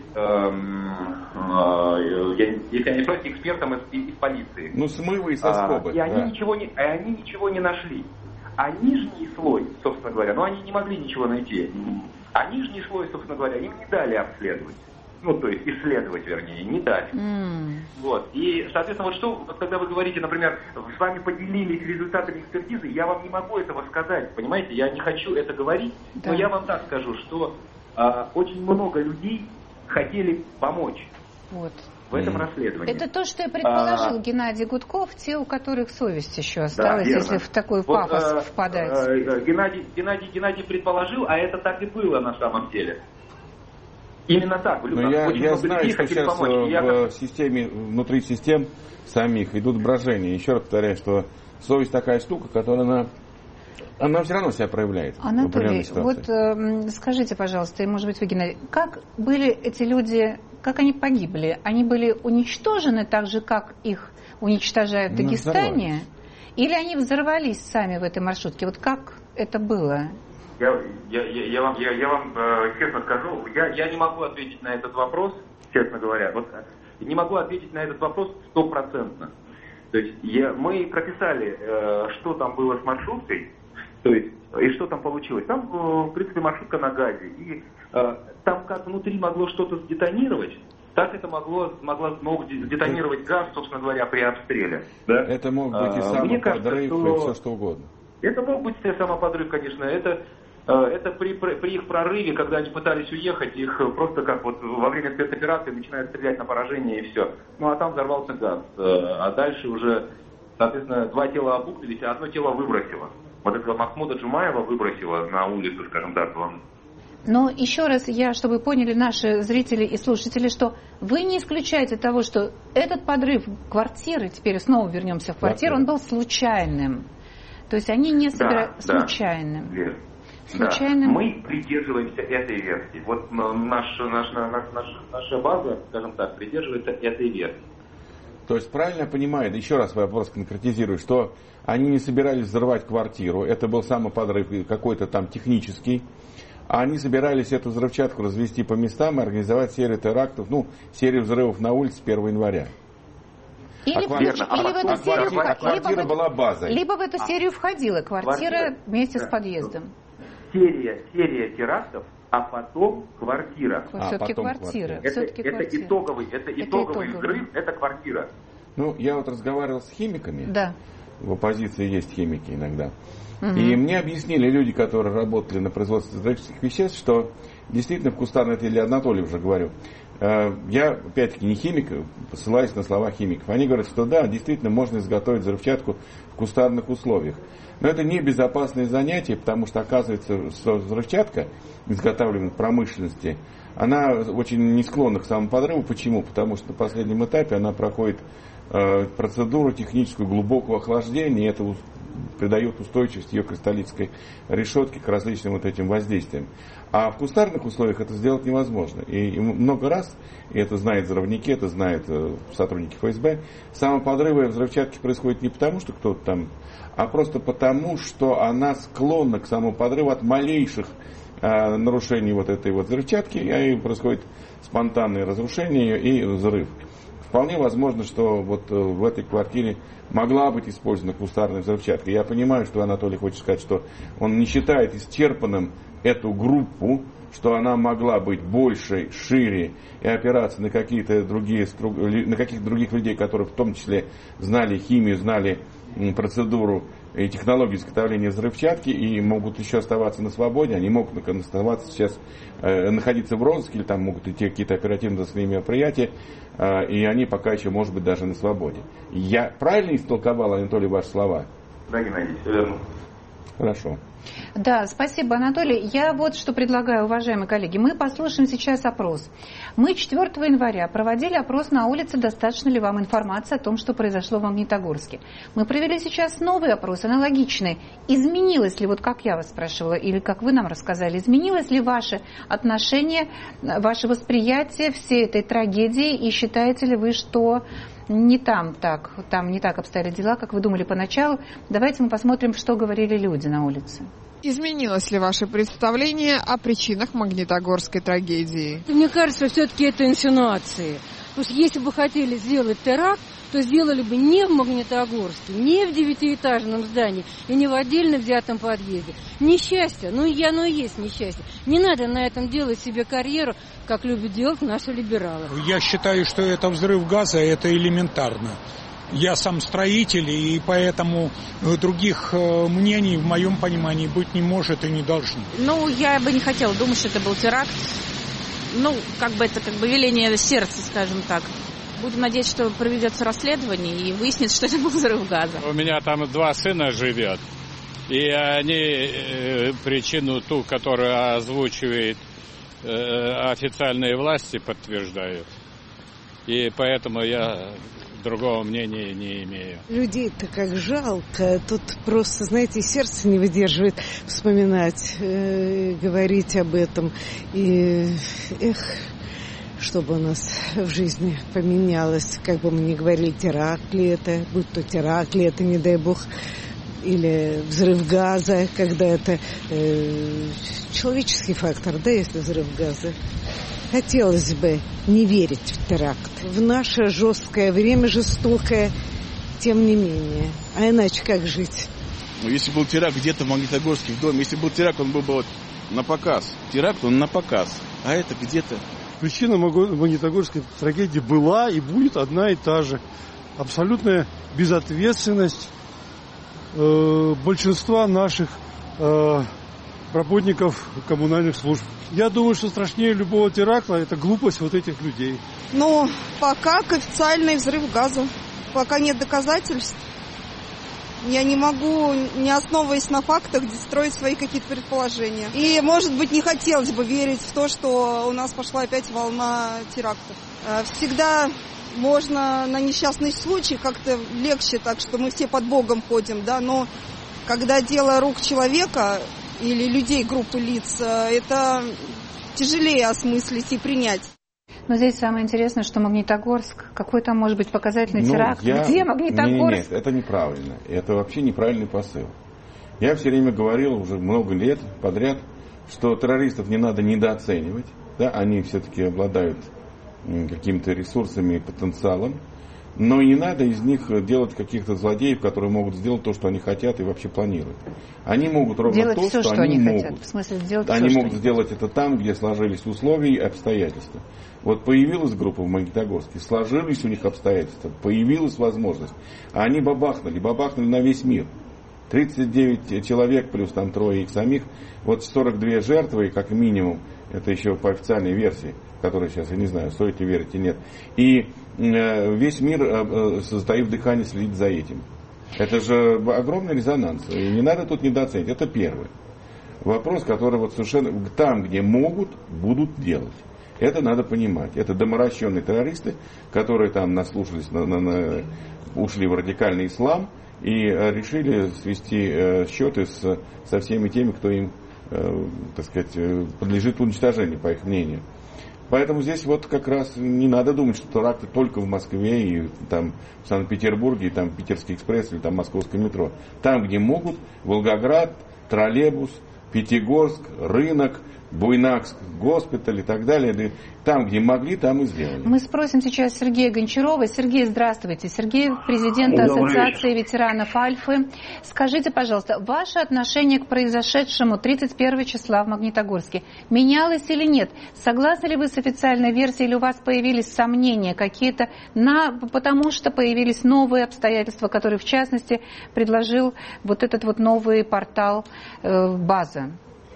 если я не ошибаюсь, экспертам из полиции. Ну, смывы и соскобы. И они ничего не нашли. А нижний слой, собственно говоря, они не могли ничего найти. А нижний слой, собственно говоря, им не дали обследовать. То есть исследовать, вернее, не дали. Вот. И, соответственно, когда вы говорите, например, с вами поделились результатами экспертизы, я вам не могу этого сказать, понимаете, я не хочу это говорить, но я вам так скажу, что очень много людей хотели помочь в этом расследовании. Это то, что и предположил Геннадий Гудков, те, у которых совесть еще осталась, если в такой пафос впадать. Геннадий предположил, а это так и было на самом деле. Именно так. Я знаю, что сейчас в системе, внутри систем самих идут брожения. Еще раз повторяю, что совесть такая штука, которая она все равно себя проявляет. Анатолий, скажите, пожалуйста, и, может быть, вы, Геннадий, как были эти люди, как они погибли? Они были уничтожены так же, как их уничтожают в Дагестане? Или они взорвались сами в этой маршрутке? Вот как это было? Я вам честно скажу, я не могу ответить на этот вопрос, честно говоря. Не могу ответить на этот вопрос 100%. То есть мы прописали, что там было с маршруткой, то есть и что там получилось. Там, в принципе, маршрутка на газе. И там как внутри могло что-то сдетонировать, так это мог детонировать газ, собственно говоря, при обстреле. Да? Это мог быть и самоподрыв, и все что угодно. Это мог быть и самоподрыв, конечно. Это при их прорыве, когда они пытались уехать, их просто как во время спецоперации начинают стрелять на поражение и все. А там взорвался газ. А дальше уже, соответственно, 2 тела обуглились, а одно тело выбросило. Это Махмуда Джумаева выбросило на улицу, скажем так. Но еще раз, чтобы поняли наши зрители и слушатели, что вы не исключаете того, что этот подрыв квартиры, теперь снова вернемся в квартиру, он был случайным. То есть они не собирались случайным. Верно. Случайным. Да. Мы придерживаемся этой версии. Наша база, скажем так, придерживается этой версии. То есть правильно понимаю, еще раз вопрос конкретизирую, что они не собирались взрывать квартиру, это был самоподрыв какой-то там технический, а они собирались эту взрывчатку развести по местам и организовать серию терактов, серию взрывов на улице 1 января. Квартира была базой. Либо в эту серию входила квартира вместе с подъездом. Серия терактов, а потом квартира. Все-таки квартира. Это итоговый взрыв, это квартира. Я разговаривал с химиками. Да. В оппозиции есть химики иногда. И мне объяснили люди, которые работали на производстве взрывчатых веществ, что действительно в кустарной, это я Анатолию уже говорю, я, опять-таки, не химик, ссылаюсь на слова химиков. Они говорят, что да, действительно можно изготовить взрывчатку в кустарных условиях. Но это не безопасное занятие, потому что, оказывается, что взрывчатка, изготовленная в промышленности, она очень не склонна к самоподрыву. Почему? Потому что на последнем этапе она проходит процедуру техническую глубокого охлаждения, и это придает устойчивость ее кристаллической решетке к различным этим воздействиям. А в кустарных условиях это сделать невозможно. И много раз, и это знают взрывники, это знают сотрудники ФСБ, самоподрывы взрывчатки происходят не потому, что кто-то там, а просто потому, что она склонна к самоподрыву от малейших нарушений этой взрывчатки, и происходит спонтанное разрушение и взрыв. В вполне возможно, что вот в этой квартире могла быть использована кустарная взрывчатка. Я понимаю, что Анатолий хочет сказать, что он не считает исчерпанным эту группу, что она могла быть больше, шире и опираться на каких-то других людей, которые в том числе знали химию, знали процедуру и технологии изготовления взрывчатки и могут еще оставаться на свободе, они могут оставаться сейчас, находиться в розыске, или там могут идти какие-то оперативно-розыскные мероприятия, и они пока еще, может быть, даже на свободе. Я правильно истолковал, Анатолий, ваши слова? Да, Геннадий, все верно. Хорошо. Да, спасибо, Анатолий. Я вот что предлагаю, уважаемые коллеги. Мы послушаем сейчас опрос. Мы 4 января проводили опрос на улице «Достаточно ли вам информации о том, что произошло в Магнитогорске?». Мы провели сейчас новый опрос, аналогичный. Изменилось ли, вот как я вас спрашивала, или как вы нам рассказали, изменилось ли ваше отношение, ваше восприятие всей этой трагедии, и считаете ли вы, что там не так обстояли дела, как вы думали поначалу? Давайте мы посмотрим, что говорили люди на улице. Изменилось ли ваше представление о причинах магнитогорской трагедии? Мне кажется, все-таки это инсинуации. Потому что если бы хотели сделать теракт, то сделали бы не в Магнитогорске, не в 9-этажном здании и не в отдельно взятом подъезде. Несчастье, оно и есть несчастье. Не надо на этом делать себе карьеру, как любят делать наши либералы. Я считаю, что это взрыв газа, это элементарно. Я сам строитель, и поэтому других мнений в моем понимании быть не может и не должно. Я бы не хотела думать, что это был теракт. Это веление сердца, скажем так. Будем надеяться, что проведется расследование и выяснится, что это был взрыв газа. У меня там 2 сына живет, и они причину ту, которую озвучивает официальные власти, подтверждают. И поэтому я другого мнения не имею. Людей-то как жалко. Тут просто, знаете, сердце не выдерживает вспоминать, говорить об этом. И, что бы у нас в жизни поменялось, как бы мы ни говорили, теракт ли это, будь то теракт ли это, не дай бог, или взрыв газа, когда это человеческий фактор, да, если взрыв газа. Хотелось бы не верить в теракт. В наше жесткое время, жестокое, тем не менее. А иначе как жить? Если был теракт где-то в Магнитогорске в доме, если был теракт, он был бы вот на показ. Теракт, он на показ. А это где-то... Причина Магнитогорской трагедии была и будет одна и та же. Абсолютная безответственность большинства наших работников коммунальных служб. Я думаю, что страшнее любого теракта это глупость вот этих людей. Пока официальный взрыв газа. Пока нет доказательств. Я не могу, не основываясь на фактах, строить свои какие-то предположения. И, может быть, не хотелось бы верить в то, что у нас пошла опять волна терактов. Всегда можно на несчастный случай как-то легче, так что мы все под Богом ходим, да, но когда дело рук человека или людей, группы лиц, это тяжелее осмыслить и принять. Но здесь самое интересное, что Магнитогорск, какой там может быть показательный теракт? Где Магнитогорск? Нет, это неправильно. Это вообще неправильный посыл. Я все время говорил уже много лет подряд, что террористов не надо недооценивать. Да, они все-таки обладают какими-то ресурсами и потенциалом. Но и не надо из них делать каких-то злодеев, которые могут сделать то, что они хотят и вообще планируют. Они могут ровно делать то, все, что они могут. Хотят. В смысле, сделать они все, могут сделать это там, где сложились условия и обстоятельства. Вот появилась группа в Магнитогорске, сложились у них обстоятельства, появилась возможность. А они бабахнули на весь мир. 39 человек, плюс там 3 их самих. Вот 42 жертвы, как минимум, это еще по официальной версии, которая сейчас, я не знаю, стоит ли верить или нет. И весь мир, затаив дыхание, следит за этим. Это же огромный резонанс. И не надо тут недооценить. Это первый вопрос, который вот совершенно там, где могут, будут делать. Это надо понимать. Это доморощенные террористы, которые там наслушались, ушли в радикальный ислам и решили свести счеты со всеми теми, кто им, так сказать, подлежит уничтожению, по их мнению. Поэтому здесь вот как раз не надо думать, что теракты только в Москве и там в Санкт-Петербурге, и там Питерский экспресс или там Московское метро. Там, где могут, Волгоград, троллейбус, Пятигорск, рынок, Буйнакск, госпиталь и так далее. Там, где могли, там и сделали. Мы спросим сейчас Сергея Гончарова. Сергей, здравствуйте. Сергей, президент Ассоциации ветеранов Альфы. Скажите, пожалуйста, ваше отношение к произошедшему 31 числа в Магнитогорске менялось или нет? Согласны ли вы с официальной версией, или у вас появились сомнения какие-то, потому что появились новые обстоятельства, которые, в частности, предложил вот этот вот новый портал «База»?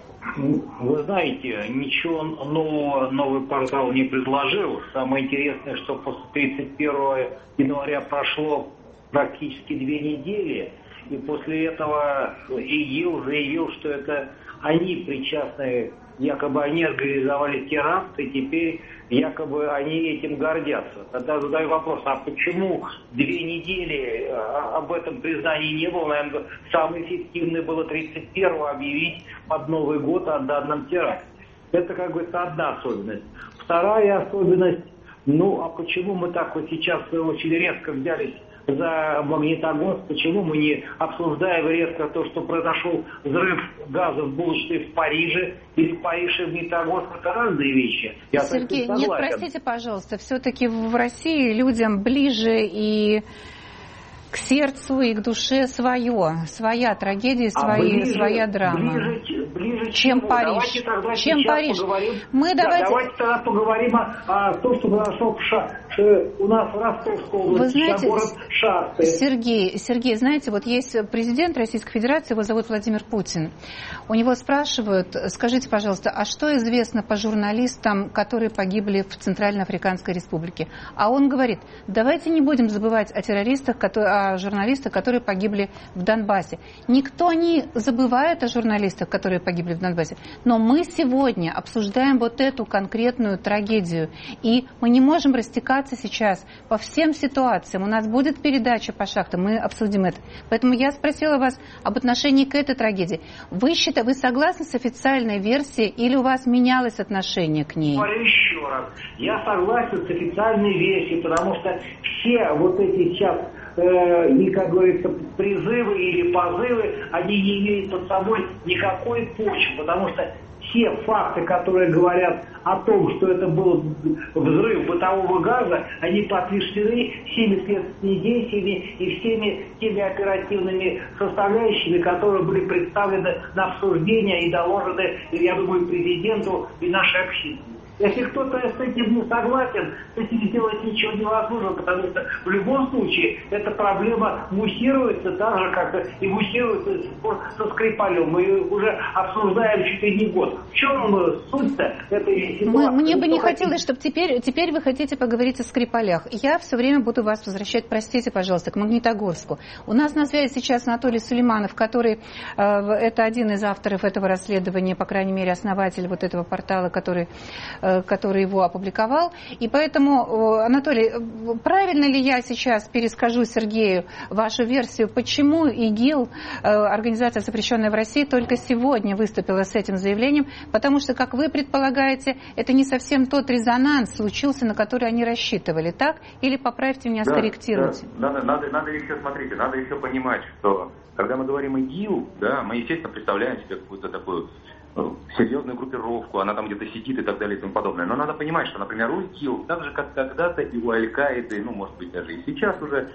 Вы знаете, ничего нового новый портал не предложил. Самое интересное, что после 31 января прошло практически 2 недели, и после этого ИГИЛ заявил, что это они причастны, якобы они организовали теракт, и теперь якобы они этим гордятся. Тогда задаю вопрос, а почему 2 недели об этом признании не было? Наверное, самое эффективное было 31-го объявить под Новый год о данном теракте. Это, как говорится, одна особенность. Вторая особенность, а почему мы так вот сейчас очень резко взялись за Магнитогорск, почему мы не обсуждаем резко то, что произошел взрыв газа в булочной в Париже, или в Париже и в Магнитогорск, это разные вещи. Сергей, нет, простите, пожалуйста, все-таки в России людям ближе и к сердцу, и к душе своя трагедия, своя драма. Ближе чем Париж. Чем Париж. Давайте тогда поговорим о том, что произошло у нас в Ростовской области. Вы знаете, город Шахты. Сергей, знаете, вот есть президент Российской Федерации, его зовут Владимир Путин. У него спрашивают, скажите, пожалуйста, а что известно по журналистам, которые погибли в Центральноафриканской Республике? А он говорит, давайте не будем забывать о террористах, о журналистах, которые погибли в Донбассе. Никто не забывает о журналистах, которые погибли в Донбассе. Но мы сегодня обсуждаем вот эту конкретную трагедию. И мы не можем растекаться сейчас по всем ситуациям. У нас будет передача по шахтам, мы обсудим это. Поэтому я спросила вас об отношении к этой трагедии. Вы согласны с официальной версией или у вас менялось отношение к ней? Говорю еще раз. Я согласен с официальной версией, потому что все вот эти сейчас и, как говорится, призывы или позывы, они не имеют под собой никакой почвы, потому что все факты, которые говорят о том, что это был взрыв бытового газа, они подтверждены всеми следственными действиями и всеми теми оперативными составляющими, которые были представлены на обсуждение и доложены, я думаю, президенту и нашей общественности. Если кто-то с этим не согласен, с этим сделать ничего невозможно, потому что в любом случае эта проблема муссируется так же, как и муссируется со Скрипалем. Мы уже обсуждаем чуть ли не год. В чем суть-то этой ситуации? Мне бы не хотелось, чтобы теперь вы хотите поговорить о Скрипалях. Я все время буду вас возвращать, простите, пожалуйста, к Магнитогорску. У нас на связи сейчас Анатолий Сулейманов, который это один из авторов этого расследования, по крайней мере, основатель вот этого портала, который его опубликовал. И поэтому, Анатолий, правильно ли я сейчас перескажу Сергею вашу версию, почему ИГИЛ, организация, запрещенная в России, только сегодня выступила с этим заявлением? Потому что, как вы предполагаете, это не совсем тот резонанс случился, на который они рассчитывали, так? Или поправьте меня, скорректируйте. Да, надо еще, смотрите, надо еще понимать, что когда мы говорим ИГИЛ, да, мы, естественно, представляем себе какую-то такую серьезную группировку, она там где-то сидит и так далее и тому подобное. Но надо понимать, что, например, у ИГИЛ, так же, как когда-то и у Аль-Каиды, может быть, даже и сейчас уже,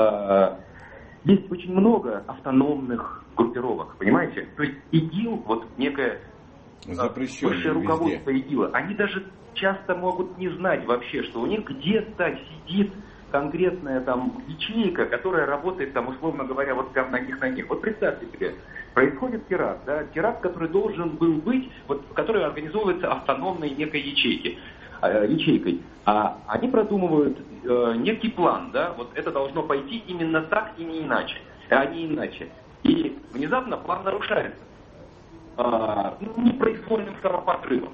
есть очень много автономных группировок, понимаете? То есть ИГИЛ, вот некое высшее руководство ИГИЛа, они даже часто могут не знать вообще, что у них где-то сидит конкретная там ячейка, которая работает там, условно говоря, вот прям на них. Вот представьте себе, происходит теракт, да, теракт, который должен был быть, вот, который организовывается автономной некой ячейкой. А они продумывают некий план, да, вот это должно пойти именно так и не иначе, а не иначе. И внезапно план нарушается. Непроизвольным самоподрывом.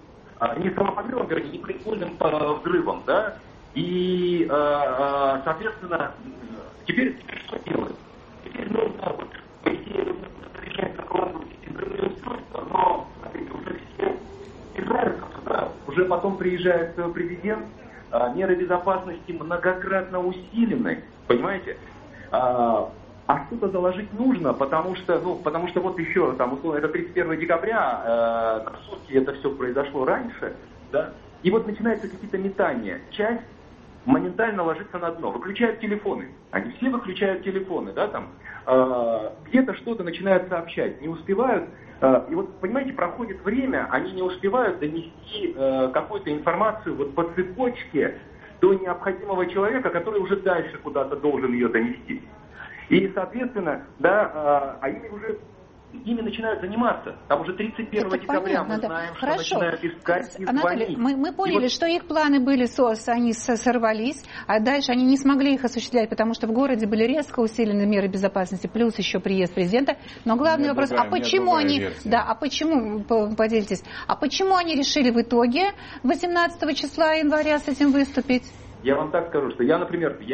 Непроизвольным взрывом, да. И, соответственно, теперь что делать? Теперь нужно, по идее, приезжать к складу эти взрывные устройства, но, смотрите, уже все играются туда. Уже потом приезжает президент, меры безопасности многократно усилены, понимаете? А что-то заложить нужно, потому что вот еще, там, условно, это 31 декабря, на сутки это все произошло раньше, да, и вот начинаются какие-то метания. Часть моментально ложится на дно, выключают телефоны. Они все выключают телефоны, да, там, где-то что-то начинают сообщать, не успевают. И вот, понимаете, проходит время, они не успевают донести какую-то информацию вот по цепочке до необходимого человека, который уже дальше куда-то должен ее донести. И, соответственно, да, ими начинают заниматься. Там уже 31 это декабря понятно, мы знаем, что начинают искать и Анатолий, звонить. мы поняли, что их планы были, они сорвались, а дальше они не смогли их осуществлять, потому что в городе были резко усилены меры безопасности, плюс еще приезд президента. Но главный вопрос, почему они... Версия. Да, поделитесь, почему они решили в итоге 18 числа января с этим выступить? Я вам так скажу, что я до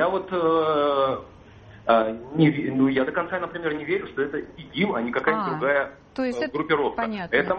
конца, например, не верю, что это ИГИЛ, а не какая-нибудь другая группировка. Понятно. Это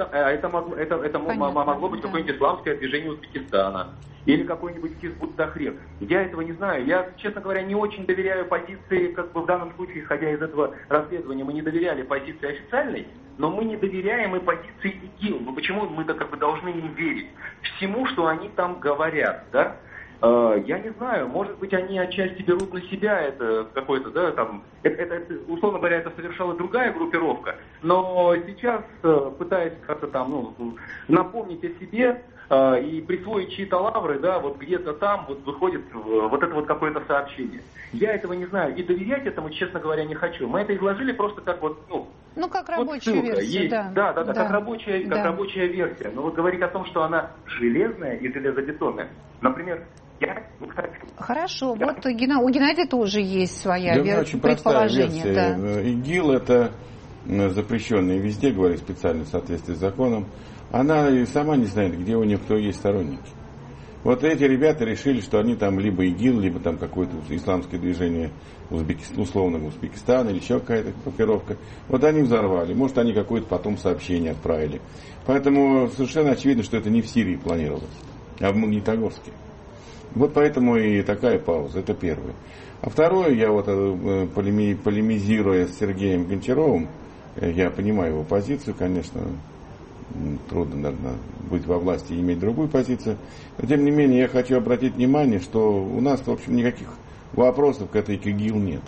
могло быть какое-нибудь исламское движение Узбекистана или какой-нибудь Хизбут-Тахрир. Я этого не знаю. Я, честно говоря, не очень доверяю позиции, как бы в данном случае, исходя из этого расследования, мы не доверяли позиции официальной, но мы не доверяем и позиции ИГИЛ. Ну почему мы-то как бы должны им верить всему, что они там говорят, да? Я не знаю, может быть, они отчасти берут на себя это какое-то, да, там, это, условно говоря, это совершала другая группировка, но сейчас, пытаясь как-то там, напомнить о себе и присвоить чьи-то лавры, да, вот где-то там вот выходит вот это вот какое-то сообщение. Я этого не знаю, и доверять этому, честно говоря, не хочу. Мы это изложили просто как вот, как рабочая версия, да, как рабочая версия. Но вот говорить о том, что она железная и железобетонная, например, я не хочу. Хорошо, вот у Геннадия тоже есть своя предположение. Да. ИГИЛ это запрещенная везде, говорю специально в соответствии с законом. Она и сама не знает, где у нее кто есть сторонники. Вот эти ребята решили, что они там либо ИГИЛ, либо там какое-то исламское движение условно Узбекистана или еще какая-то группировка. Вот они взорвали. Может, они какое-то потом сообщение отправили. Поэтому совершенно очевидно, что это не в Сирии планировалось, а в Магнитогорске. Вот поэтому и такая пауза. Это первое. А второе, я вот полемизируя с Сергеем Гончаровым, я понимаю его позицию, конечно, трудно, наверное, быть во власти и иметь другую позицию. Но, тем не менее, я хочу обратить внимание, что у нас, в общем, никаких вопросов к этой ИГИЛ нет.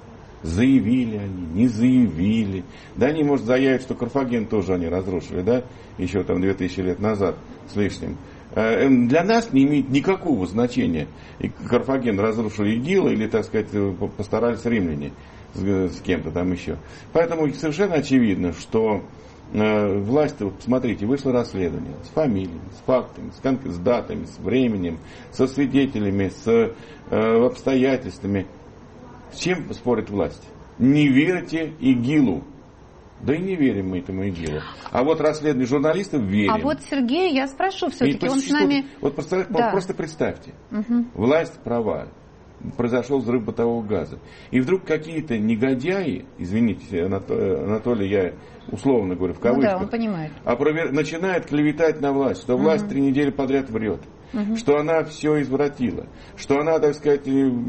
Заявили они, не заявили. Да они, может, заявят, что Карфаген тоже они разрушили, да, еще там 2000 лет назад с лишним. Для нас не имеет никакого значения. И Карфаген разрушили ИГИЛ или, так сказать, постарались римляне с кем-то там еще. Поэтому совершенно очевидно, что власть, вот посмотрите, вышло расследование с фамилиями, с фактами, с датами, с временем, со свидетелями, с обстоятельствами. С чем спорит власть? Не верьте ИГИЛу. Да и не верим мы этому ИГИЛу. А вот расследование журналистов верим. А вот Сергей, я спрошу все-таки, он с нами... Вот просто представьте, власть права, произошел взрыв бытового газа. И вдруг какие-то негодяи, извините, Анатолий, я условно говорю в кавычках, он понимает. Начинают клеветать на власть, что власть 3 недели подряд врет. Что она все извратила, что она, так сказать,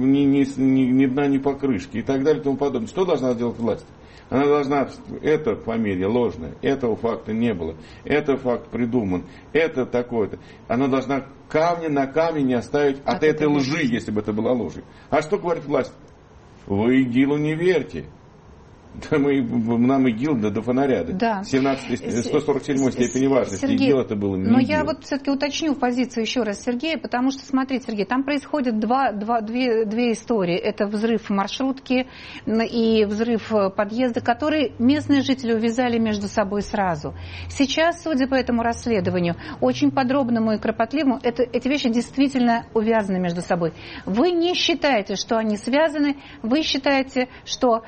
ни дна, ни покрышки и так далее и тому подобное. Что должна сделать власть? Она должна, эта фамилия ложная, этого факта не было, этот факт придуман, это такое-то. Она должна камня на камень не оставить от этой лжи, если бы это была ложь. А что говорит власть? Вы ИГИЛу не верьте. Да нам ИГИЛ до фонаря. Да. 147 степени важности. Сергей, ИГИЛ это было не но ИГИЛ. я вот все-таки уточню позицию еще раз Сергея, потому что, смотрите, Сергей, там происходят две истории. Это взрыв маршрутки и взрыв подъезда, которые местные жители увязали между собой сразу. Сейчас, судя по этому расследованию, очень подробному и кропотливому, эти вещи действительно увязаны между собой. Вы не считаете, что они связаны, вы считаете, что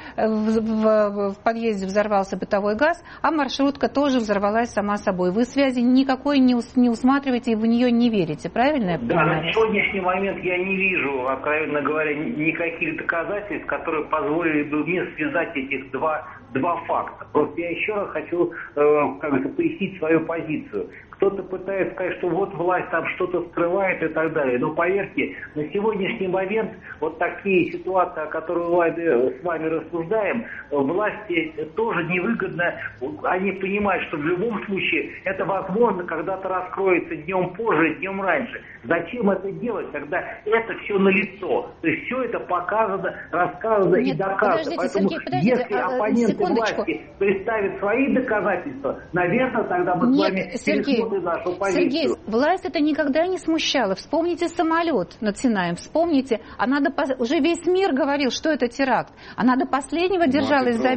в подъезде взорвался бытовой газ, а маршрутка тоже взорвалась сама собой. Вы связи никакой не усматриваете и в нее не верите, правильно я понимаю? Да, на сегодняшний момент я не вижу, откровенно говоря, никаких доказательств, которые позволили бы мне связать этих два факта. Просто я еще раз хочу пояснить свою позицию. Кто-то пытается сказать, что вот власть там что-то скрывает и так далее. Но поверьте, на сегодняшний момент вот такие ситуации, о которых мы с вами рассуждаем, власти тоже невыгодно. Они понимают, что в любом случае это возможно когда-то раскроется днем позже, днем раньше. Зачем это делать, когда это все налицо? То есть все это показано, рассказано и доказано. Поэтому если оппоненты власти представят свои доказательства, наверное, тогда мы с вами пересмотрим нашу позицию. Сергей, власть это никогда не смущала. Вспомните самолет над Синаем, вспомните. Она уже весь мир говорил, что это теракт. Она до последнего держалась за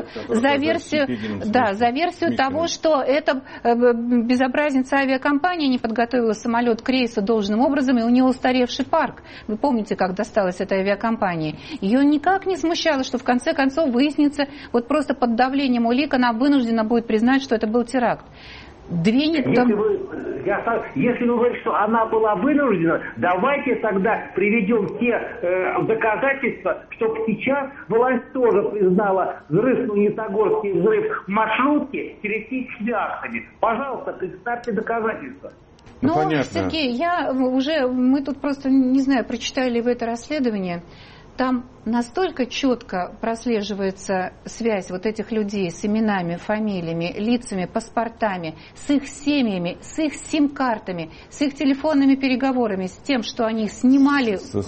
версию того, что это безобразница авиакомпания не подготовила самолет к рейсу должным образом, и у нее устаревший парк. Вы помните, как досталось этой авиакомпании? Ее никак не смущало, что в конце концов выяснится, вот просто под давлением улик она вынуждена будет признать, что это был теракт. Если вы говорите, что она была вынуждена, давайте тогда приведем те доказательства, чтобы сейчас власть тоже признала взрыв, Магнитогорский взрыв маршрутки террористическими актами. Пожалуйста, представьте доказательства. Ну, Сергей, мы тут просто, не знаю, прочитали ли вы это расследование. Там настолько четко прослеживается связь вот этих людей с именами, фамилиями, лицами, паспортами, с их семьями, с их сим-картами, с их телефонными переговорами, с тем, что они снимали, что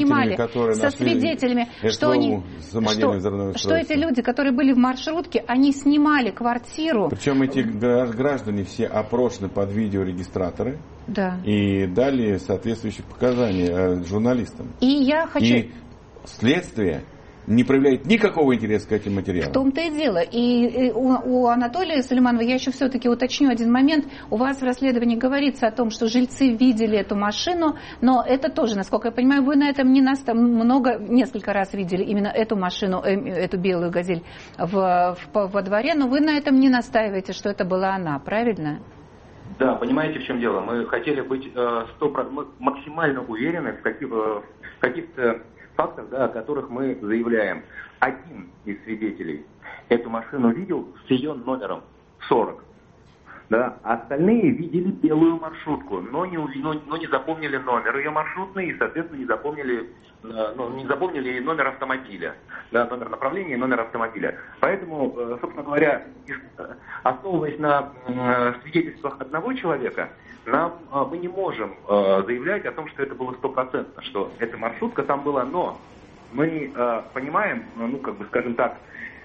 эти люди, которые были в маршрутке, они снимали квартиру. Причем эти граждане все опрошены под видеорегистраторы. Да. И дали соответствующие показания журналистам. И следствие не проявляет никакого интереса к этим материалам. В том-то и дело. И у Анатолия Сулейманова, я еще все-таки уточню один момент. У вас в расследовании говорится о том, что жильцы видели эту машину, но это тоже, насколько я понимаю, вы на этом несколько раз видели именно эту машину, эту белую «Газель» во дворе, но вы на этом не настаиваете, что это была она, правильно? Да, понимаете, в чем дело? Мы хотели быть максимально уверены в каких-то фактах, да, о которых мы заявляем. Один из свидетелей эту машину видел с ее номером 40. Да, остальные видели белую маршрутку, но не запомнили номер ее маршрутный и, соответственно, не запомнили номер автомобиля, да, номер направления и номер автомобиля. Поэтому, собственно говоря, основываясь на свидетельствах одного человека, мы не можем заявлять о том, что это было 100%, что эта маршрутка там была, но мы понимаем, скажем так,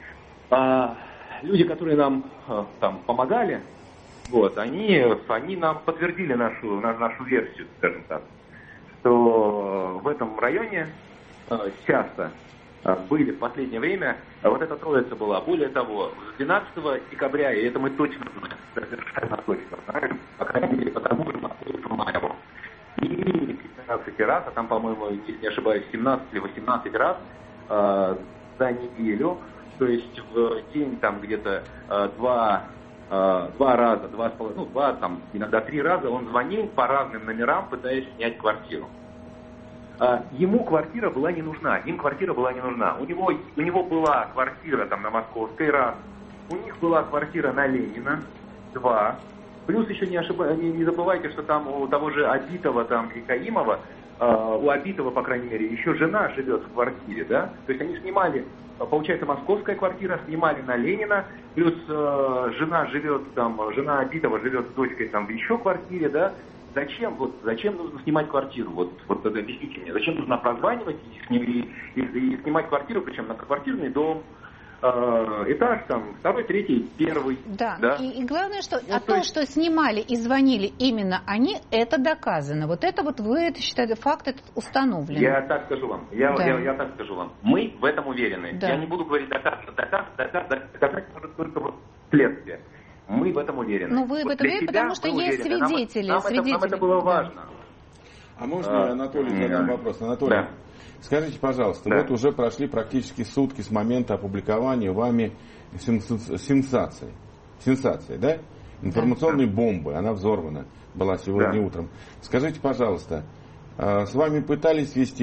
люди, которые нам там помогали, они нам подтвердили нашу версию, скажем так, что в этом районе часто были в последнее время, вот эта троица была. Более того, 12 декабря, и это мы точно знаем, совершенно точно знаем, по крайней мере, потому что Мамаеву. И 15 раз, а там, по-моему, если не ошибаюсь, 17 или 18 раз за неделю, то есть в день там где-то два раза, иногда 3 раза он звонил по разным номерам, пытаясь снять квартиру. Ему квартира была не нужна, им квартира была не нужна. У него была квартира там на Московской, раз. У них была квартира на Ленина, 2. Плюс еще не забывайте, что там у того же Абитова там и Каимова, у Абитова, по крайней мере, еще жена живет в квартире, да? То есть они снимали, получается, московская квартира, снимали на Ленина, плюс жена Абитова живет с дочкой там в еще квартире, да? Зачем нужно снимать квартиру? Вот объясните мне, зачем нужно прозванивать и снимать квартиру, причем многоквартирный дом, этаж там, 2, 3, 1. Да. И главное, что что снимали и звонили именно они, это доказано. Вот это вот вы считаете, факт этот установлен. Я так скажу вам. Я так скажу вам. Мы в этом уверены. Да. Я не буду говорить доказать может только следствие. Мы в этом уверены. Ну, вы в этом уверены, потому что есть свидетели. Нам это было важно. А можно, Анатолий, задам вопрос? Анатолий, да. Скажите, пожалуйста, вот уже прошли практически сутки с момента опубликования вами сенсации, да? Информационной бомбы, она взорвана была сегодня утром. Скажите, пожалуйста, с вами пытались вести,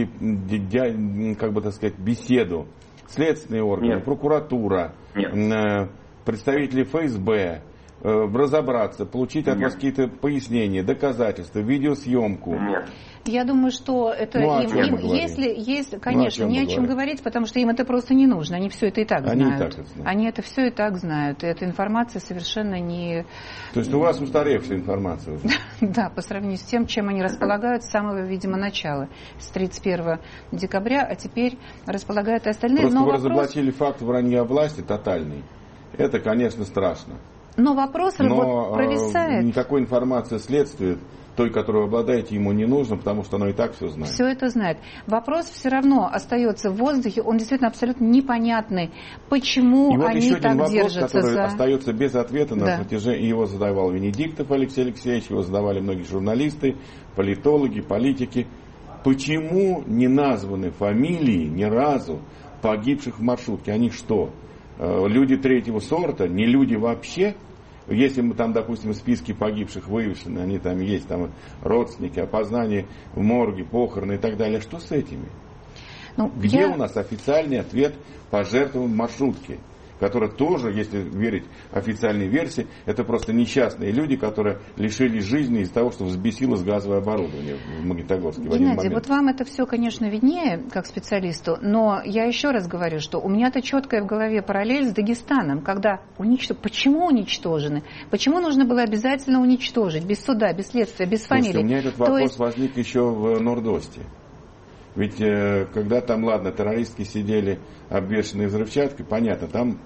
беседу следственные органы, прокуратура, представители ФСБ, разобраться, получить от вас какие-то пояснения, доказательства, видеосъемку. Нет. Я думаю, что это если есть, конечно, не о чем говорить, потому что им это просто не нужно. Они все это и так знают. Они это все и так знают. И эта информация совершенно не... То есть у вас устаревшая информация уже? Да, по сравнению с тем, чем они располагают с самого, видимо, начала, с 31 декабря, а теперь располагают и остальные. Просто вы разоблачили факт вранья власти тотальный. Это, конечно, страшно. Но вопрос провисает. Никакой информации следствия, той, которую вы обладаете, ему не нужно, потому что оно и так все знает. Все это знает. Вопрос все равно остается в воздухе, он действительно абсолютно непонятный. Почему и вот они еще один так вопрос, держатся? Который остается без ответа на протяжении. Его задавал Венедиктов Алексей Алексеевич, его задавали многие журналисты, политологи, политики. Почему не названы фамилии ни разу погибших в маршрутке? Они что, люди третьего сорта, не люди вообще? Если мы там, допустим, в списке погибших вывешены, они там есть, там родственники, опознание в морге, похороны и так далее, что с этими? Где у нас официальный ответ по жертвам маршрутки? Которые тоже, если верить официальной версии, это просто несчастные люди, которые лишились жизни из-за того, что взбесилось газовое оборудование в Магнитогорске. Геннадий, вот вам это все, конечно, виднее, как специалисту, но я еще раз говорю, что у меня-то четкая в голове параллель с Дагестаном, когда почему уничтожены? Почему нужно было обязательно уничтожить? Без суда, без следствия, без фамилии? Слушайте, у меня этот вопрос возник еще в Нордосте. Ведь когда там, ладно, террористки сидели обвешанные взрывчаткой, понятно, там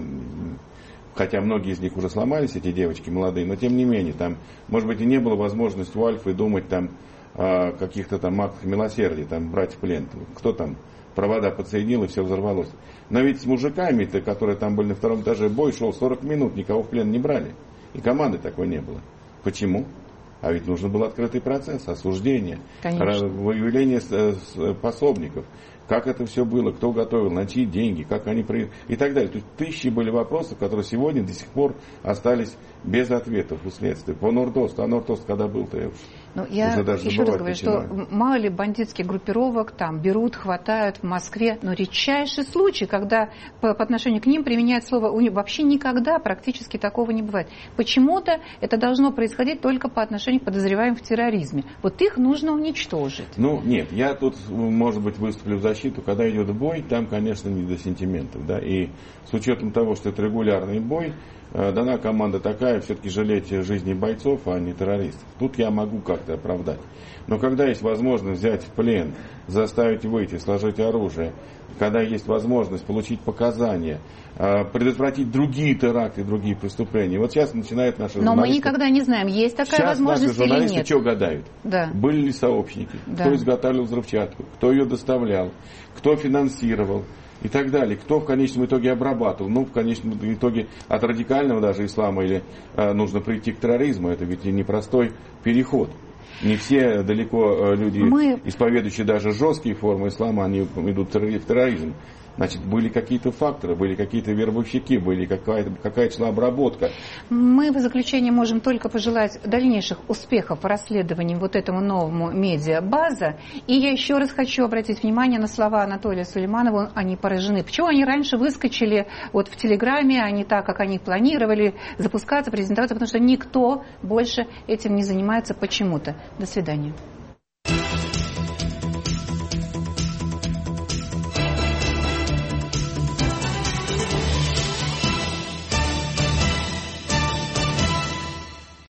хотя многие из них уже сломались, эти девочки молодые, но тем не менее, там, может быть, и не было возможности у Альфы думать там о каких-то там актах милосердия, там, брать в плен. Кто там провода подсоединил и все взорвалось. Но ведь с мужиками-то, которые там были на втором этаже, бой шел 40 минут, никого в плен не брали. И команды такой не было. Почему? А ведь нужен был открытый процесс, осуждение, выявление пособников. Как это все было, кто готовил, на чьи деньги, как они и так далее. То есть тысячи были вопросов, которые сегодня до сих пор остались без ответов у следствия. По Нордосту. А Нордост когда был-то, я еще раз говорю, что мало ли бандитских группировок там берут, хватают в Москве, но редчайший случай, когда по отношению к ним применяют слово вообще никогда практически такого не бывает. Почему-то это должно происходить только по отношению к подозреваемым в терроризме. Вот их нужно уничтожить. Нет, я тут, может быть, выступлю в защиту. Когда идет бой, там, конечно, не до сентиментов. Да? И с учетом того, что это регулярный бой, дана команда такая, все-таки жалеть жизни бойцов, а не террористов. Тут я могу как-то оправдать. Но когда есть возможность взять в плен, заставить выйти, сложить оружие, когда есть возможность получить показания, предотвратить другие теракты, другие преступления. Вот сейчас начинает наша журналистика. Но мы никогда не знаем, есть такая возможность или нет. Сейчас наши журналисты что гадают? Да. Были ли сообщники? Да. Кто изготавливал взрывчатку? Кто ее доставлял? Кто финансировал? И так далее. Кто в конечном итоге обрабатывал? В конечном итоге от радикального даже ислама или нужно прийти к терроризму. Это ведь непростой переход. Не все далеко люди, исповедующие даже жесткие формы ислама, они идут в терроризм. Значит, были какие-то факторы, были какие-то вербовщики, были какая-то шла обработка. Мы в заключение можем только пожелать дальнейших успехов в расследовании вот этому новому медиабаза. И я еще раз хочу обратить внимание на слова Анатолия Сулейманова. Они поражены. Почему они раньше выскочили вот в Телеграме, а не так, как они планировали запускаться, презентоваться, потому что никто больше этим не занимается почему-то. До свидания.